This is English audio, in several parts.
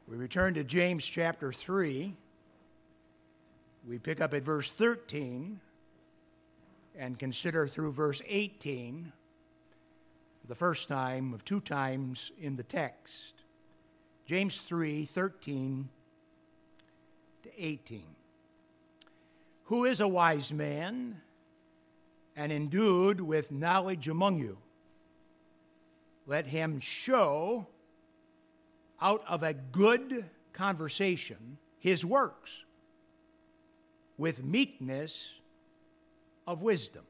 We return to James chapter 3. We pick up at verse 13 and consider through verse 18 for the first time of two times in the text. James 3:13 to 18. Who is a wise man and endued with knowledge among you? Let him show out of a good conversation his works with meekness of wisdom.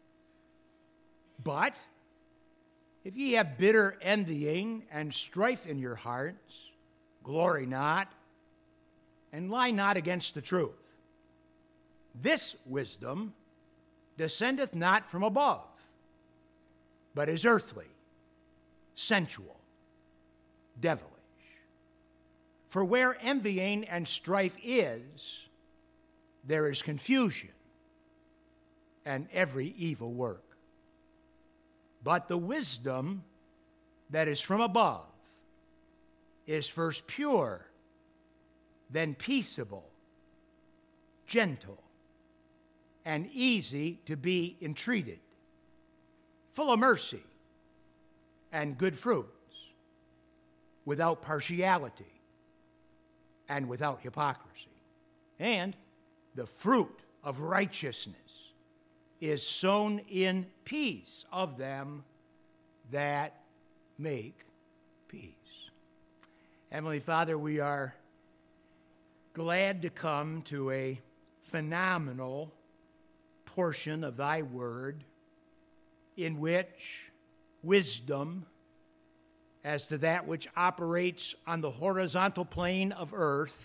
But if ye have bitter envying and strife in your hearts, glory not, and lie not against the truth. This wisdom descendeth not from above, but is earthly, sensual, devilish. For where envying and strife is, there is confusion and every evil work. But the wisdom that is from above is first pure, then peaceable, gentle, and easy to be entreated, full of mercy and good fruits, without partiality and without hypocrisy. And the fruit of righteousness is sown in peace of them that make peace. Heavenly Father, we are glad to come to a phenomenal portion of thy word in which wisdom as to that which operates on the horizontal plane of earth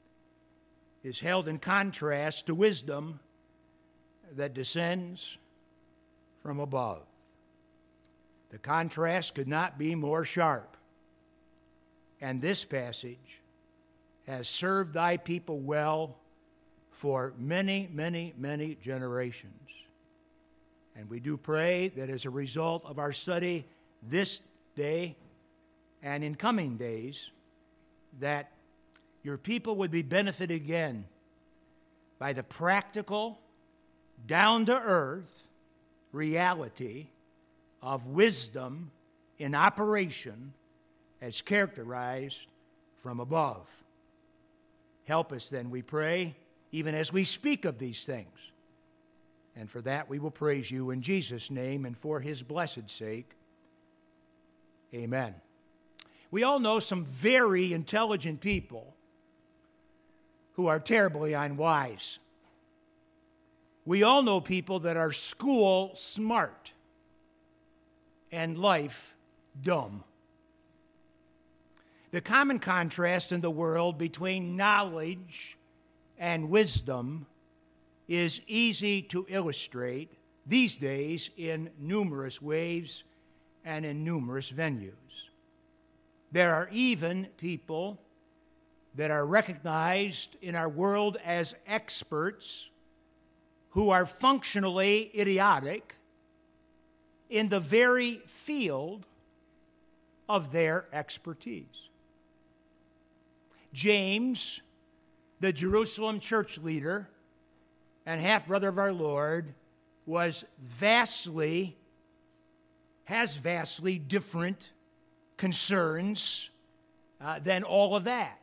is held in contrast to wisdom that descends from above. The contrast could not be more sharp. And this passage has served thy people well for many, many, many generations. And we do pray that as a result of our study this day and in coming days, that your people would be benefited again by the practical, down-to-earth reality of wisdom in operation as characterized from above. Help us then, we pray, even as we speak of these things. And for that we will praise you in Jesus' name and for his blessed sake. Amen. We all know some very intelligent people who are terribly unwise. We all know people that are school smart and life dumb. The common contrast in the world between knowledge and wisdom is easy to illustrate these days in numerous ways and in numerous venues. There are even people that are recognized in our world as experts who are functionally idiotic in the very field of their expertise. James, the Jerusalem church leader and half-brother of our Lord, has vastly different concerns than all of that.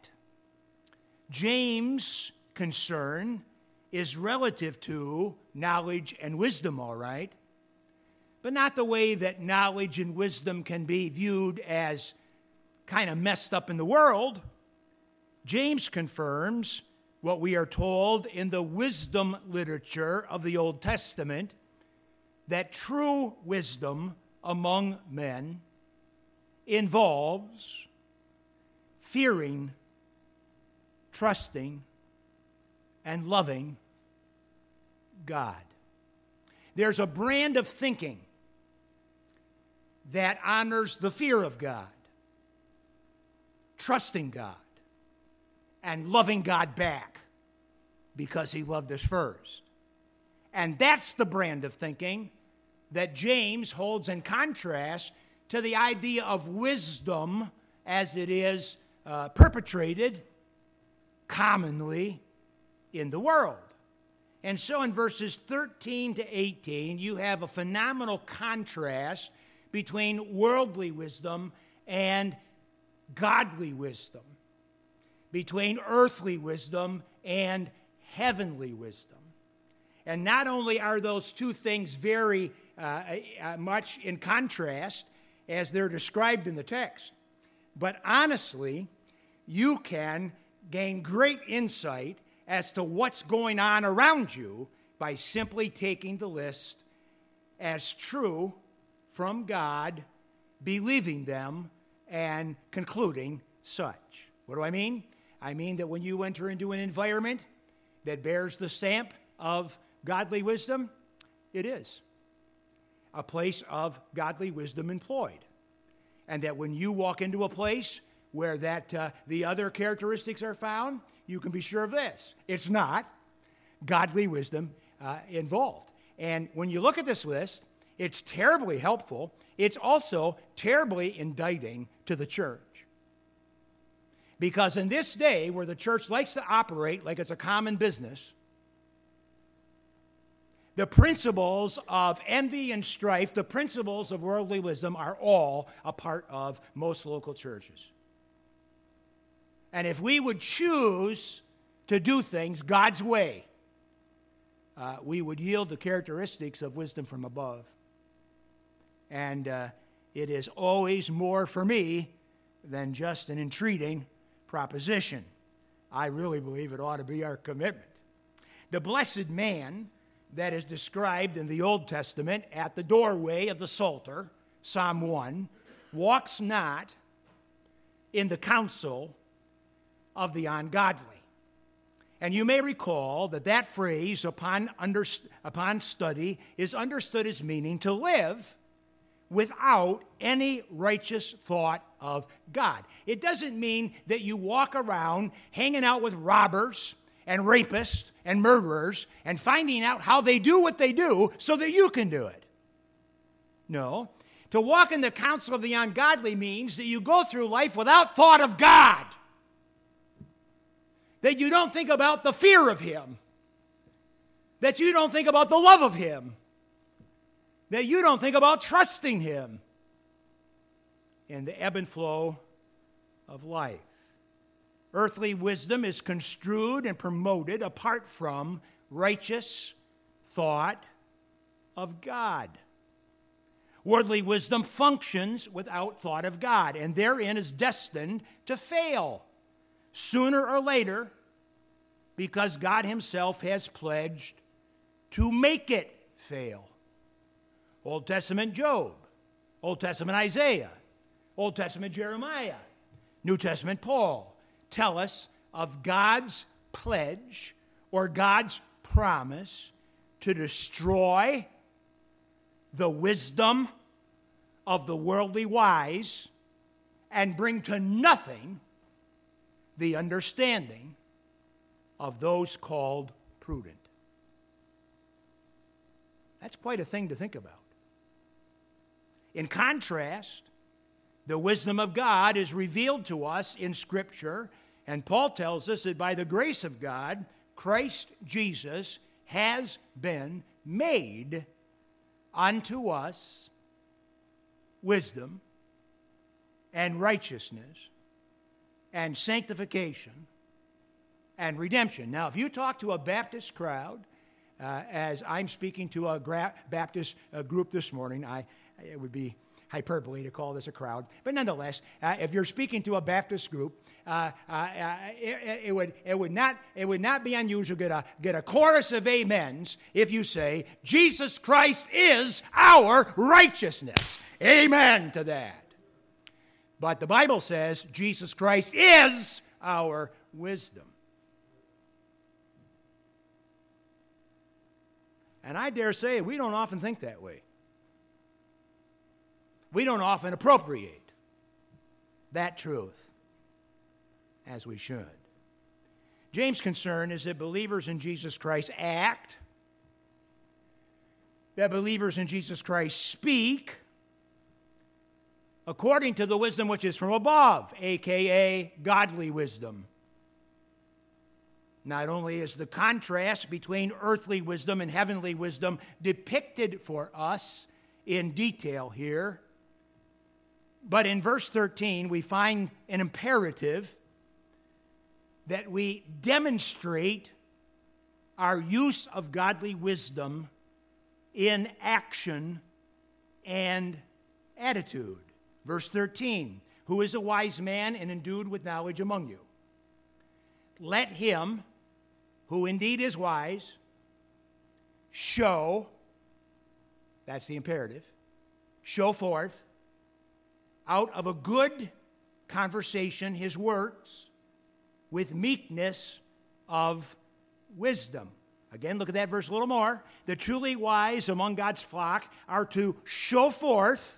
James' concern is relative to knowledge and wisdom, all right, but not the way that knowledge and wisdom can be viewed as kind of messed up in the world. James confirms what we are told in the wisdom literature of the Old Testament, that true wisdom among men involves fearing, trusting, and loving God. There's a brand of thinking that honors the fear of God, trusting God, and loving God back because he loved us first. And that's the brand of thinking that James holds in contrast to the idea of wisdom as it is perpetrated commonly in the world. And so in verses 13 to 18, you have a phenomenal contrast between worldly wisdom and godly wisdom, between earthly wisdom and heavenly wisdom. And not only are those two things very much in contrast as they're described in the text, but honestly, you can gain great insight as to what's going on around you by simply taking the list as true from God, believing them, and concluding such. What do I mean? I mean that when you enter into an environment that bears the stamp of godly wisdom, it is a place of godly wisdom employed. And that when you walk into a place where the other characteristics are found, you can be sure of this. It's not godly wisdom involved. And when you look at this list, it's terribly helpful. It's also terribly indicting to the church. Because in this day where the church likes to operate like it's a common business, the principles of envy and strife, the principles of worldly wisdom are all a part of most local churches. And if we would choose to do things God's way, we would yield the characteristics of wisdom from above. And it is always more for me than just an entreating proposition. I really believe it ought to be our commitment. The blessed man that is described in the Old Testament at the doorway of the Psalter, Psalm 1, walks not in the counsel of the ungodly. And you may recall that phrase, upon study, is understood as meaning to live without any righteous thought of God. It doesn't mean that you walk around hanging out with robbers and rapists and murderers and finding out how they do what they do so that you can do it. No. To walk in the counsel of the ungodly means that you go through life without thought of God. That you don't think about the fear of Him. That you don't think about the love of Him. That you don't think about trusting Him in the ebb and flow of life. Earthly wisdom is construed and promoted apart from righteous thought of God. Worldly wisdom functions without thought of God, and therein is destined to fail sooner or later, because God Himself has pledged to make it fail. Old Testament Job, Old Testament Isaiah, Old Testament Jeremiah, New Testament Paul tell us of God's pledge or God's promise to destroy the wisdom of the worldly wise and bring to nothing the understanding of those called prudent. That's quite a thing to think about. In contrast, the wisdom of God is revealed to us in Scripture, and Paul tells us that by the grace of God, Christ Jesus has been made unto us wisdom and righteousness and sanctification and redemption. Now, if you talk to a Baptist crowd, as I'm speaking to a Baptist group this morning, it would be hyperbole to call this a crowd, but nonetheless, if you're speaking to a Baptist group, it would not be unusual to get a chorus of amens if you say, Jesus Christ is our righteousness. Amen to that. But the Bible says Jesus Christ is our wisdom. And I dare say we don't often think that way. We don't often appropriate that truth as we should. James' concern is that believers in Jesus Christ act, that believers in Jesus Christ speak according to the wisdom which is from above, a.k.a. godly wisdom. Not only is the contrast between earthly wisdom and heavenly wisdom depicted for us in detail here, but in verse 13 we find an imperative that we demonstrate our use of godly wisdom in action and attitude. Verse 13, who is a wise man and endued with knowledge among you? Let him, who indeed is wise, show, that's the imperative, show forth out of a good conversation his works with meekness of wisdom. Again, look at that verse a little more. The truly wise among God's flock are to show forth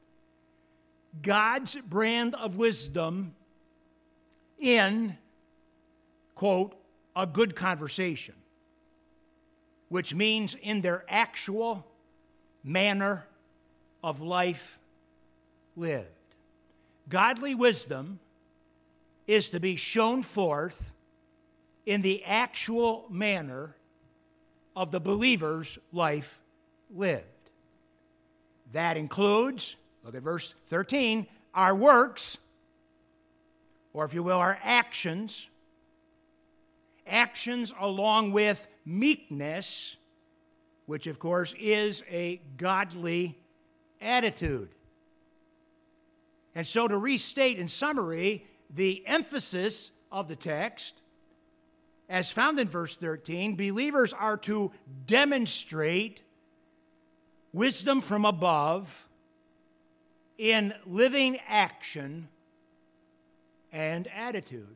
God's brand of wisdom in, quote, a good conversation, which means in their actual manner of life lived. Godly wisdom is to be shown forth in the actual manner of the believer's life lived. That includes, look at verse 13, our works, or if you will, our actions. Actions along with meekness, which of course is a godly attitude. And so to restate in summary, the emphasis of the text, as found in verse 13, believers are to demonstrate wisdom from above in living action and attitude.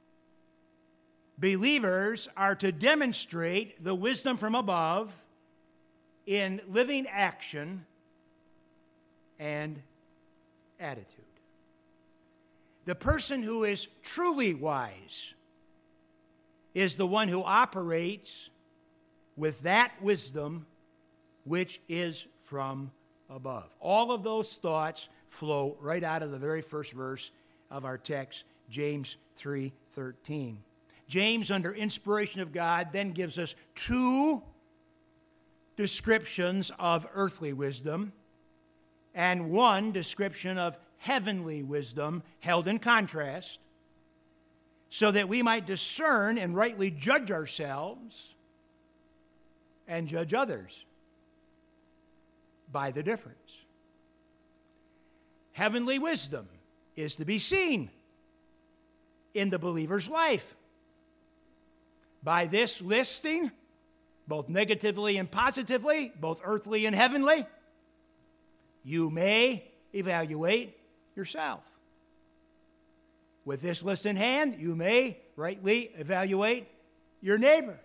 Believers are to demonstrate the wisdom from above in living action and attitude. The person who is truly wise is the one who operates with that wisdom which is from above. All of those thoughts flow right out of the very first verse of our text, James 3:13. James, under inspiration of God, then gives us two descriptions of earthly wisdom and one description of heavenly wisdom held in contrast, so that we might discern and rightly judge ourselves and judge others by the difference. Heavenly wisdom is to be seen in the believer's life. By this listing, both negatively and positively, both earthly and heavenly, you may evaluate yourself. With this list in hand, you may rightly evaluate your neighbor.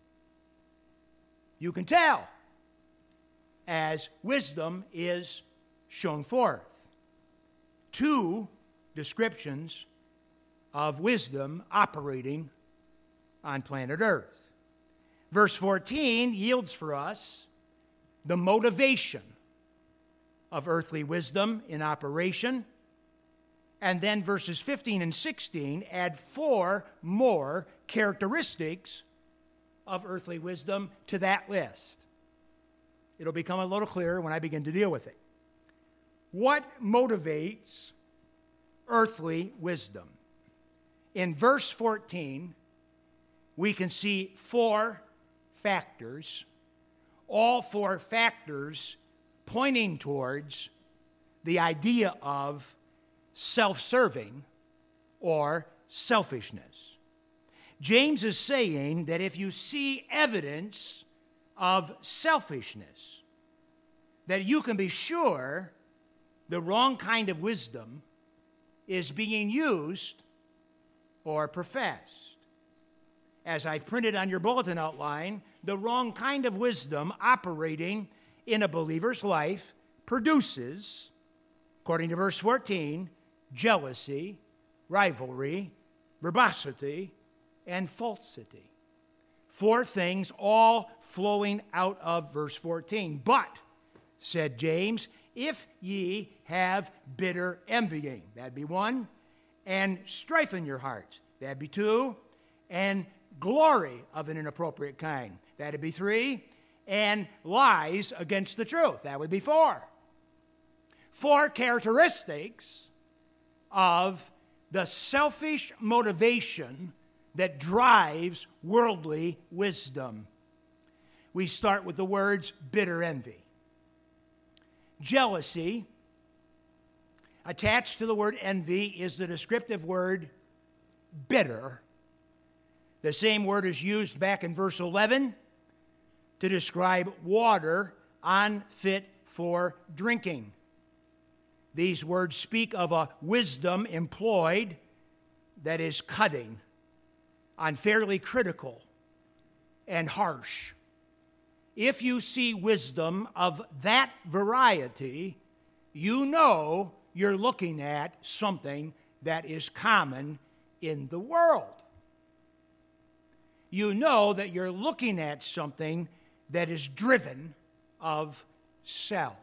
You can tell as wisdom is shown forth. Two descriptions of wisdom operating on planet Earth. Verse 14 yields for us the motivation of earthly wisdom in operation. And then verses 15 and 16 add four more characteristics of earthly wisdom to that list. It'll become a little clearer when I begin to deal with it. What motivates earthly wisdom? In verse 14, we can see four factors, all four factors pointing towards the idea of self-serving or selfishness. James is saying that if you see evidence of selfishness, that you can be sure the wrong kind of wisdom is being used or professed. As I've printed on your bulletin outline, the wrong kind of wisdom operating in a believer's life produces, according to verse 14, jealousy, rivalry, verbosity, and falsity. Four things all flowing out of verse 14. But, said James, if ye have bitter envying. That'd be one. And strife in your hearts. That'd be two. And glory of an inappropriate kind. That'd be three. And lies against the truth. That would be four. Four characteristics of the selfish motivation that drives worldly wisdom. We start with the words bitter envy. Jealousy, attached to the word envy, is the descriptive word bitter. The same word is used back in verse 11 to describe water unfit for drinking. These words speak of a wisdom employed that is cutting, unfairly critical, and harsh. If you see wisdom of that variety, you know you're looking at something that is common in the world. You know that you're looking at something that is driven of self.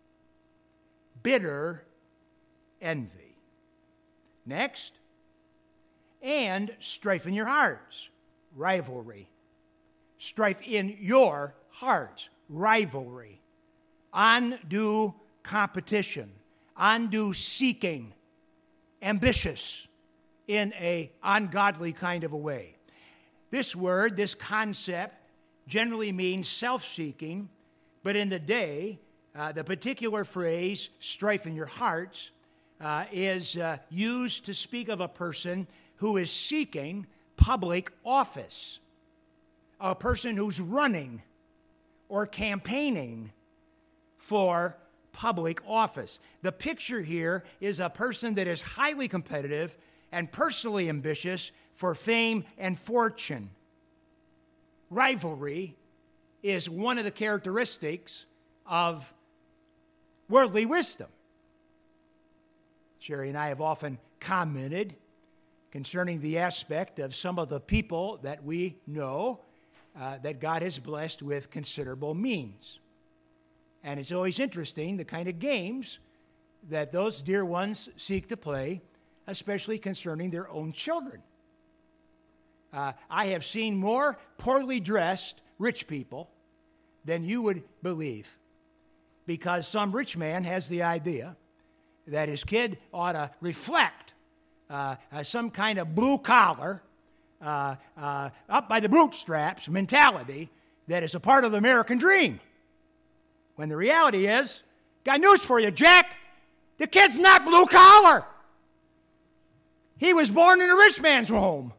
Bitter envy. Next, and strife in your hearts, rivalry. Strife in your hearts, rivalry. Undue competition, undue seeking, ambitious in an ungodly kind of a way. This word, this concept, generally means self-seeking, but in the day, the particular phrase, strife in your hearts, is used to speak of a person who is seeking public office, a person who's running or campaigning for public office. The picture here is a person that is highly competitive and personally ambitious for fame and fortune. Rivalry is one of the characteristics of worldly wisdom. Sherry and I have often commented concerning the aspect of some of the people that we know that God has blessed with considerable means. And it's always interesting the kind of games that those dear ones seek to play, especially concerning their own children. I have seen more poorly dressed rich people than you would believe, because some rich man has the idea that his kid ought to reflect some kind of blue-collar, up by the bootstraps mentality that is a part of the American dream. When the reality is, got news for you, Jack, the kid's not blue-collar. He was born in a rich man's home.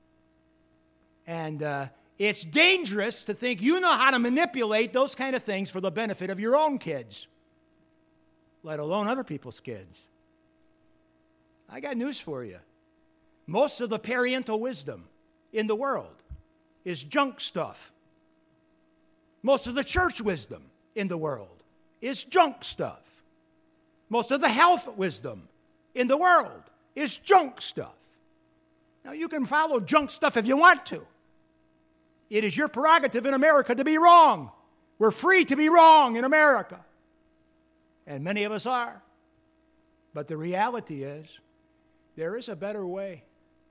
And it's dangerous to think you know how to manipulate those kind of things for the benefit of your own kids, let alone other people's kids. I got news for you. Most of the parental wisdom in the world is junk stuff. Most of the church wisdom in the world is junk stuff. Most of the health wisdom in the world is junk stuff. Now, you can follow junk stuff if you want to. It is your prerogative in America to be wrong. We're free to be wrong in America. And many of us are. But the reality is, there is a better way.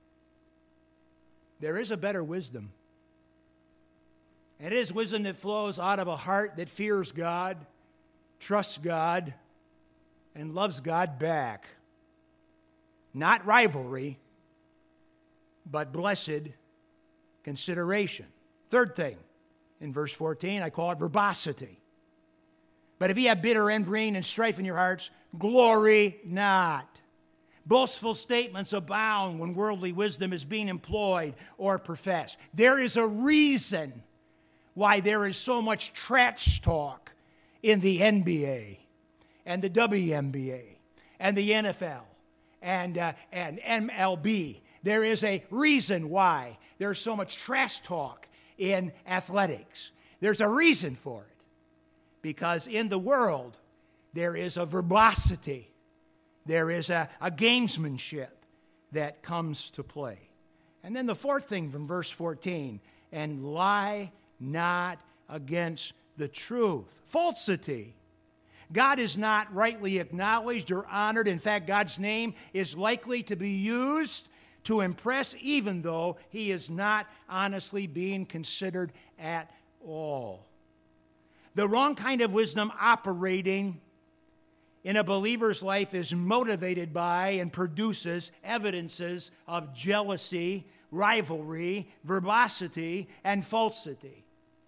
There is a better wisdom. And it is wisdom that flows out of a heart that fears God, trusts God, and loves God back. Not rivalry, but blessed consideration. Third thing, in verse 14, I call it verbosity. But if ye have bitter envying and strife in your hearts, glory not. Boastful statements abound when worldly wisdom is being employed or professed. There is a reason why there is so much trash talk in the NBA and the WNBA and the NFL and MLB. There is a reason why there's so much trash talk in athletics. There's a reason for it. Because in the world, there is a verbosity. There is a gamesmanship that comes to play. And then the fourth thing from verse 14, and lie not against the truth. Falsity. God is not rightly acknowledged or honored. In fact, God's name is likely to be used to impress, even though he is not honestly being considered at all. The wrong kind of wisdom operating in a believer's life is motivated by and produces evidences of jealousy, rivalry, verbosity, and falsity.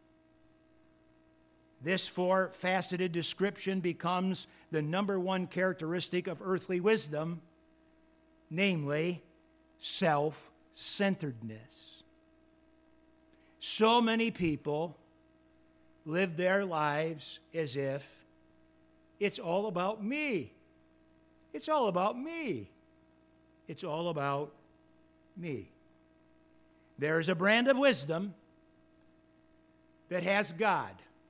This four-faceted description becomes the number one characteristic of earthly wisdom, namely self-centeredness. So many people live their lives as if it's all about me. It's all about me. It's all about me. There is a brand of wisdom that has God,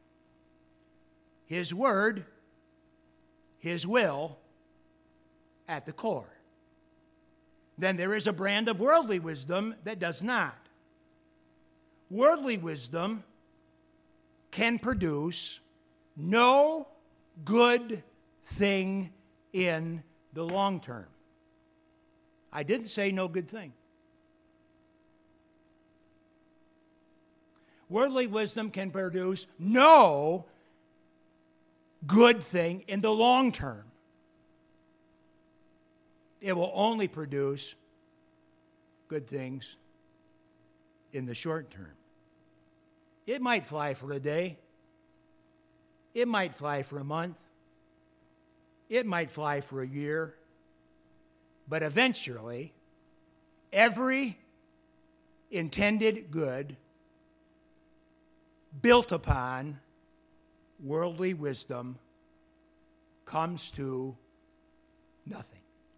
His Word, His will at the core. Then there is a brand of worldly wisdom that does not. Worldly wisdom can produce no good thing in the long term. I didn't say no good thing. Worldly wisdom can produce no good thing in the long term. It will only produce good things in the short term. It might fly for a day. It might fly for a month. It might fly for a year. But eventually, every intended good built upon worldly wisdom comes to nothing.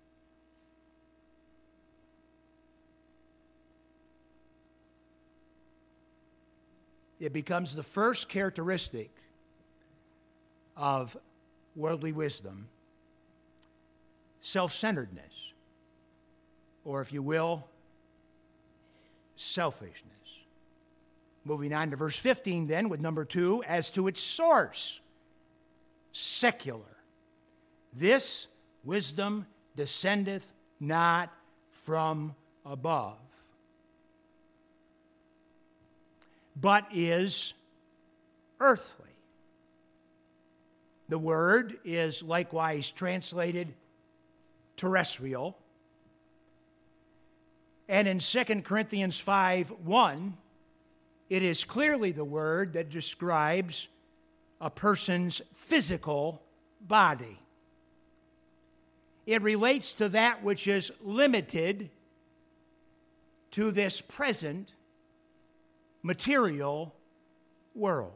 It becomes the first characteristic of worldly wisdom, self-centeredness, or if you will, selfishness. Moving on to verse 15 then with number 2, as to its source, secular. This wisdom descendeth not from above, but is earthly. The word is likewise translated terrestrial. And in 2 Corinthians 5:1, it is clearly the word that describes a person's physical body. It relates to that which is limited to this present material world.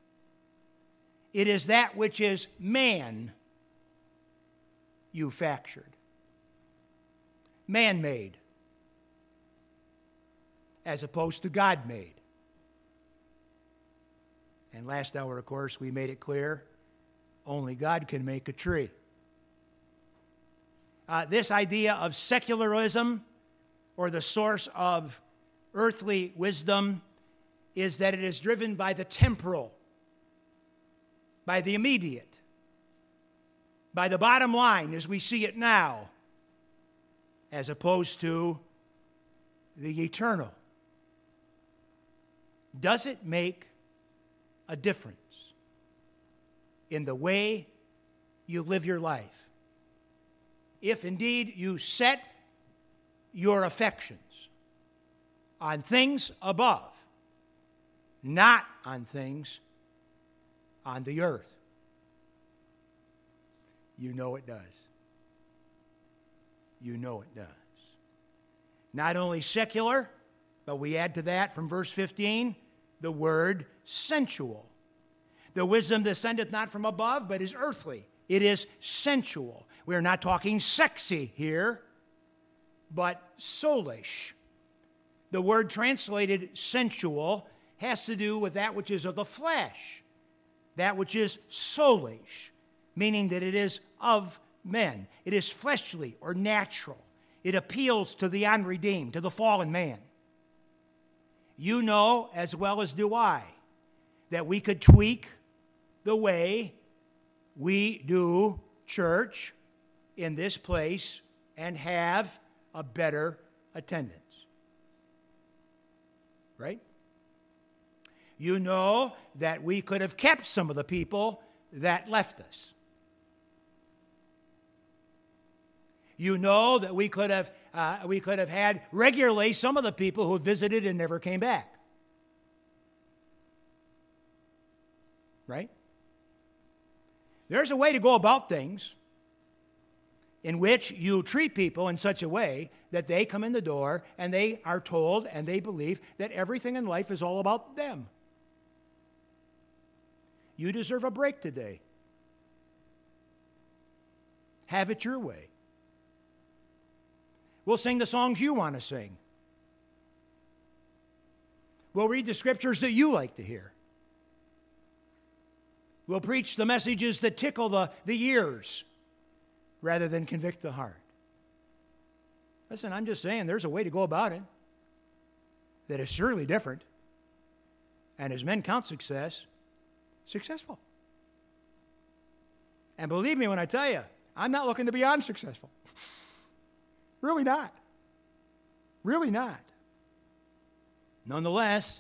It is that which is manufactured, man-made, as opposed to God-made. And last hour, of course, we made it clear, only God can make a tree. This idea of secularism, or the source of earthly wisdom, is that it is driven by the temporal, by the immediate, by the bottom line as we see it now, as opposed to the eternal. Does it make a difference in the way you live your life? If indeed you set your affections on things above, not on things on the earth. You know it does. You know it does. Not only secular, but we add to that from verse 15 the word sensual. The wisdom descendeth not from above, but is earthly. It is sensual. We are not talking sexy here, but soulish. The word translated sensual has to do with that which is of the flesh, that which is soulish, meaning that it is of men. It is fleshly or natural. It appeals to the unredeemed, to the fallen man. You know, as well as do I, that we could tweak the way we do church in this place and have a better attendance. Right? You know that we could have kept some of the people that left us. You know that we could have had regularly some of the people who visited and never came back. Right? There's a way to go about things in which you treat people in such a way that they come in the door and they are told and they believe that everything in life is all about them. You deserve a break today. Have it your way. We'll sing the songs you want to sing. We'll read the scriptures that you like to hear. We'll preach the messages that tickle the ears rather than convict the heart. Listen, I'm just saying there's a way to go about it that is surely different. And as men count success, successful. And believe me when I tell you, I'm not looking to be unsuccessful. Really not. Really not. Nonetheless,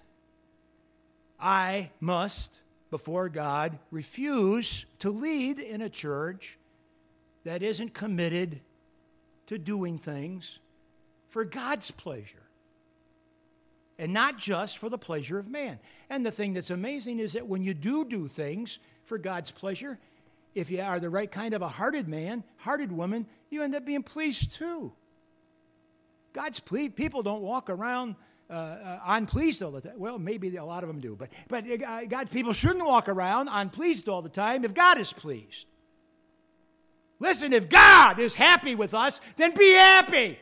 I must, before God, refuse to lead in a church that isn't committed to doing things for God's pleasure and not just for the pleasure of man. And the thing that's amazing is that when you do things for God's pleasure, if you are the right kind of a hearted man, hearted woman, you end up being pleased too. God's people don't walk around unpleased all the time. Well, maybe a lot of them do, but God's people shouldn't walk around unpleased all the time if God is pleased. Listen, if God is happy with us, then be happy.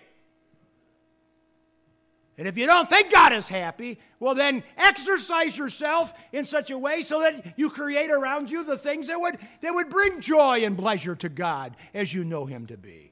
And if you don't think God is happy, well then exercise yourself in such a way so that you create around you the things that would bring joy and pleasure to God as you know Him to be.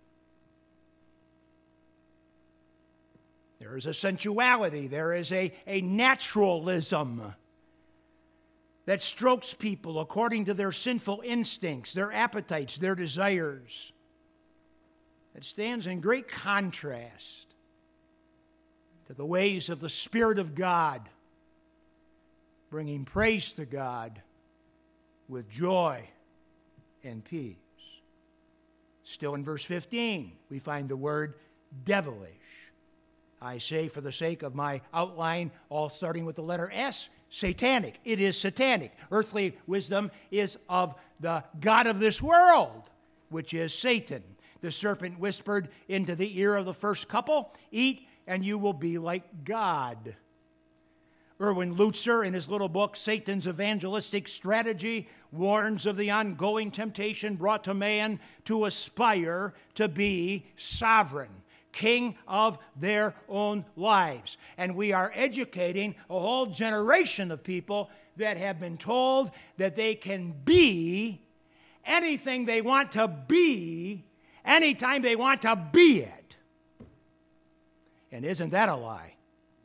There is a sensuality, there is a naturalism that strokes people according to their sinful instincts, their appetites, their desires. That stands in great contrast to the ways of the Spirit of God, bringing praise to God with joy and peace. Still in verse 15, we find the word devilish. I say, for the sake of my outline, all starting with the letter S, satanic. It is satanic. Earthly wisdom is of the god of this world, which is Satan. The serpent whispered into the ear of the first couple, "Eat, and you will be like God." Erwin Lutzer, in his little book, Satan's Evangelistic Strategy, warns of the ongoing temptation brought to man to aspire to be sovereign, king of their own lives. And we are educating a whole generation of people that have been told that they can be anything they want to be, anytime they want to be it. And isn't that a lie?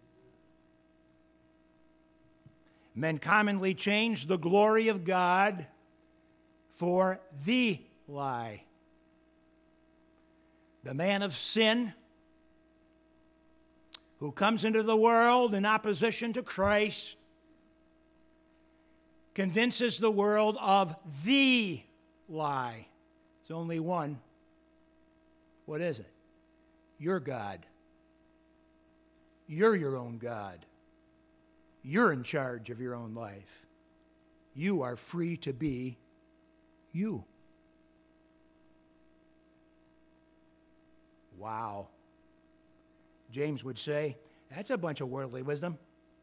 Men commonly change the glory of God for the lie. The man of sin who comes into the world in opposition to Christ convinces the world of the lie. It's only one. What is it? You're God. You're your own God. You're in charge of your own life. You are free to be you. Wow. James would say, that's a bunch of worldly wisdom.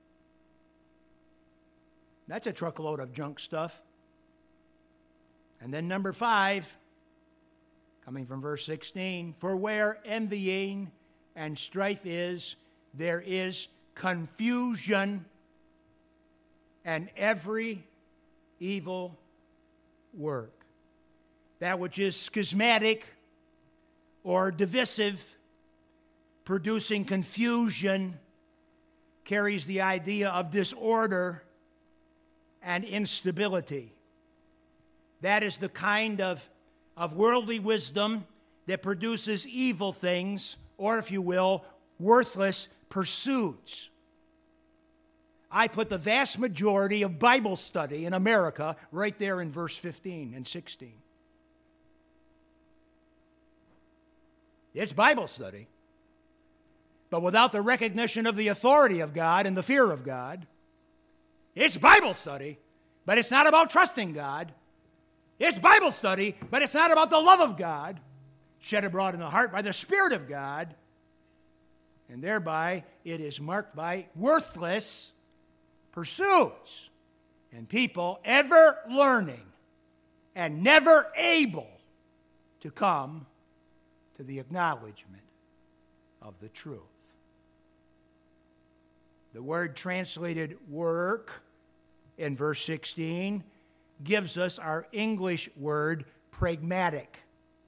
That's a truckload of junk stuff. And then number 5, coming from verse 16, for where envying and strife is, there is confusion and every evil work. That which is schismatic or divisive, producing confusion, carries the idea of disorder and instability. That is the kind of worldly wisdom that produces evil things, or if you will, worthless pursuits. I put the vast majority of Bible study in America right there in verse 15 and 16. It's Bible study. But without the recognition of the authority of God and the fear of God, it's Bible study, but it's not about trusting God. It's Bible study, but it's not about the love of God, shed abroad in the heart by the Spirit of God, and thereby it is marked by worthless pursuits and people ever learning and never able to come to the acknowledgement of the truth. The word translated work in verse 16 gives us our English word pragmatic.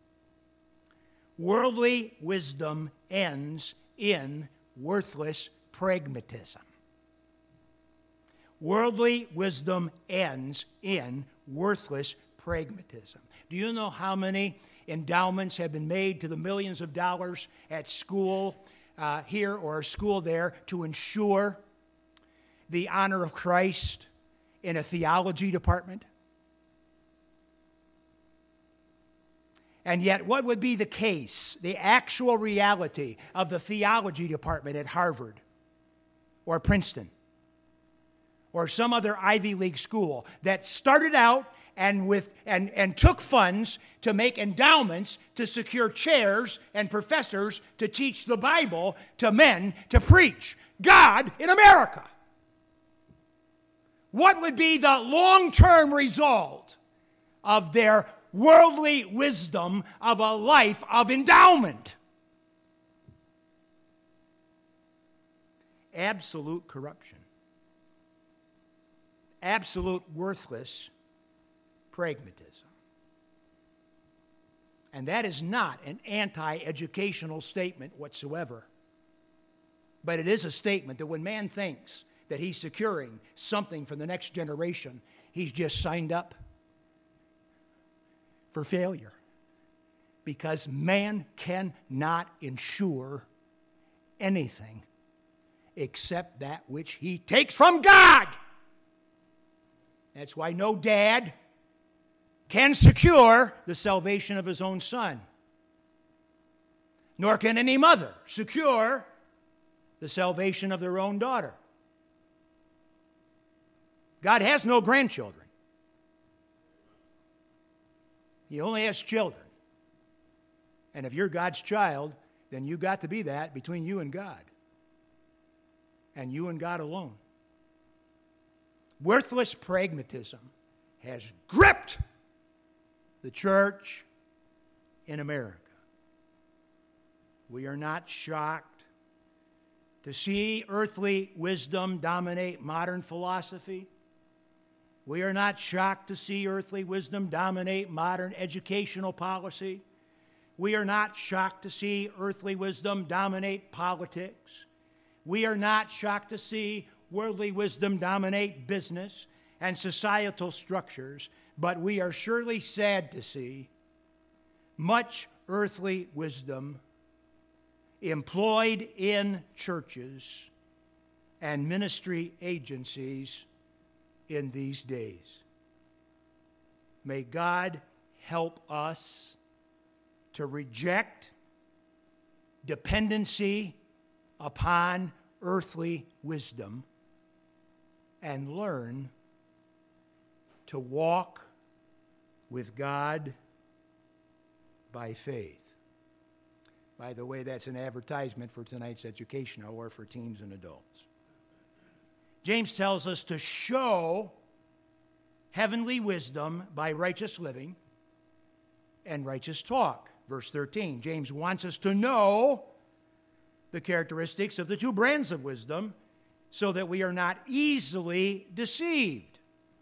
Worldly wisdom ends in worthless pragmatism. Worldly wisdom ends in worthless pragmatism. Do you know how many endowments have been made to the millions of dollars at school here or a school there to ensure the honor of Christ in a theology department? And yet, what would be the case, the actual reality of the theology department at Harvard or Princeton or some other Ivy League school that started out and took funds to make endowments to secure chairs and professors to teach the Bible to men to preach God in America? What would be the long-term result of their worldly wisdom of a life of endowment? Absolute corruption. Absolute worthless pragmatism. And that is not an anti-educational statement whatsoever. But it is a statement that when man thinks that he's securing something for the next generation, he's just signed up for failure. Because man cannot ensure anything except that which he takes from God. That's why no dad can secure the salvation of his own son. Nor can any mother secure the salvation of their own daughter. God has no grandchildren. He only has children. And if you're God's child, then you got to be that between you and God. And you and God alone. Worthless pragmatism has gripped the church in America. We are not shocked to see earthly wisdom dominate modern philosophy. We are not shocked to see earthly wisdom dominate modern educational policy. We are not shocked to see earthly wisdom dominate politics. We are not shocked to see worldly wisdom dominate business and societal structures, but we are surely sad to see much earthly wisdom employed in churches and ministry agencies in these days. May God help us to reject dependency upon earthly wisdom and learn to walk with God by faith. By the way, that's an advertisement for tonight's education hour for teens and adults. James tells us to show heavenly wisdom by righteous living and righteous talk. Verse 13, James wants us to know the characteristics of the two brands of wisdom so that we are not easily deceived.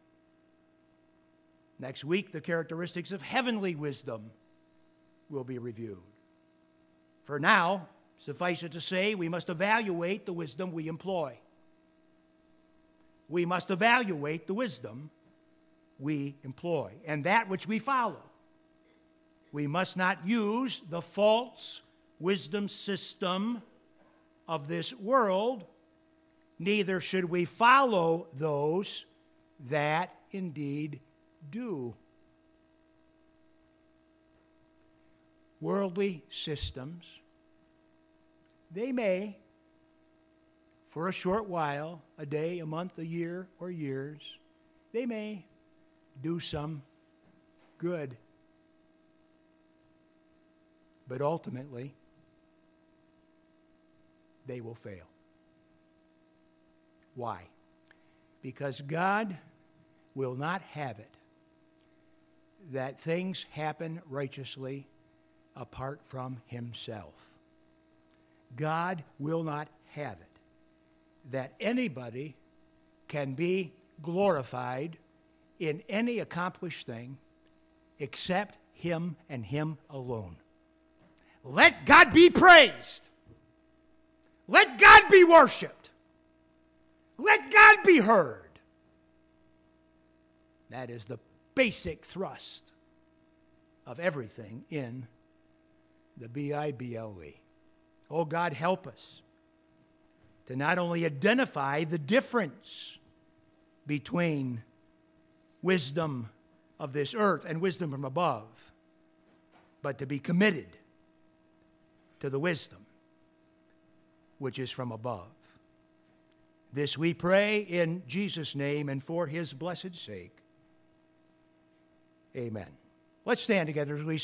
Next week, the characteristics of heavenly wisdom will be reviewed. For now, suffice it to say, we must evaluate the wisdom we employ. We must evaluate the wisdom we employ and that which we follow. We must not use the false wisdom system of this world, neither should we follow those that indeed do. Worldly systems, they may, for a short while, a day, a month, a year, or years, they may do some good. But ultimately, they will fail. Why? Because God will not have it that things happen righteously apart from Himself. God will not have it that anybody can be glorified in any accomplished thing except Him and Him alone. Let God be praised. Let God be worshiped. Let God be heard. That is the basic thrust of everything in the Bible. Oh, God, help us to not only identify the difference between wisdom of this earth and wisdom from above, but to be committed to the wisdom which is from above. This we pray in Jesus' name and for His blessed sake. Amen. Let's stand together as we